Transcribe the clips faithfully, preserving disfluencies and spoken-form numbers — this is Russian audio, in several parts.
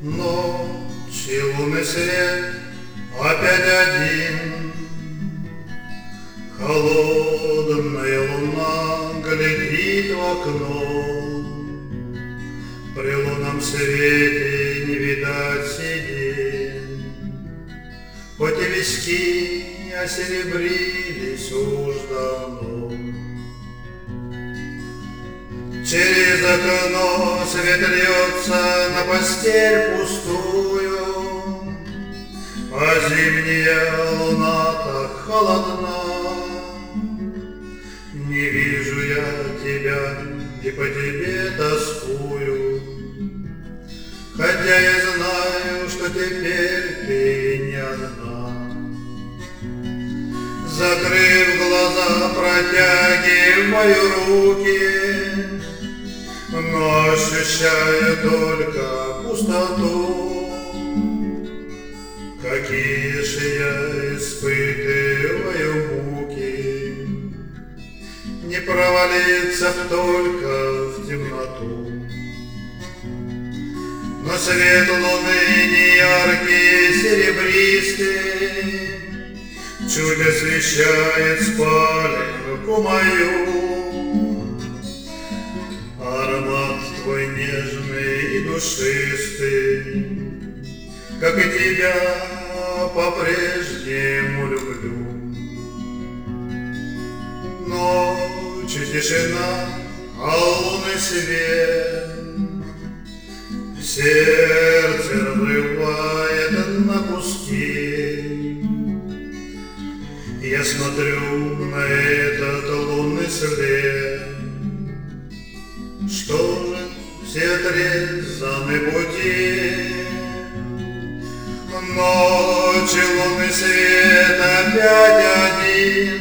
Ночь и лунный свет опять один. Холодная луна глядит в окно. При лунном свете не видать седин, хоть и виски осеребрились уж давно. Через окно свет льется на постель пустую, а зимняя луна так холодна. Не вижу я тебя и по тебе тоскую, хотя я знаю, что теперь ты не одна. Закрыв глаза, протягиваю руки, но ощущаю только пустоту. Какие же я испытываю муки, не провалиться только в темноту. Но свет луны не яркий, серебристый, чуть освещает спаленку мою. Аромат твой нежный и душистый, как и тебя по-прежнему люблю. Ночь и тишина, а лунный свет сердце разрывает на куски. Я смотрю на этот лунный свет, что же все отрезаны пути. Ночь и лунный свет опять один.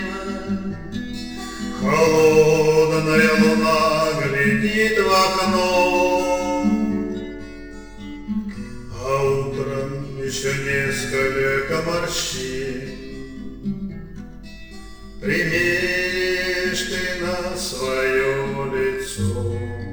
Холодная луна глядит в окно, а утром еще несколько морщин примеришь ты на свое лицо.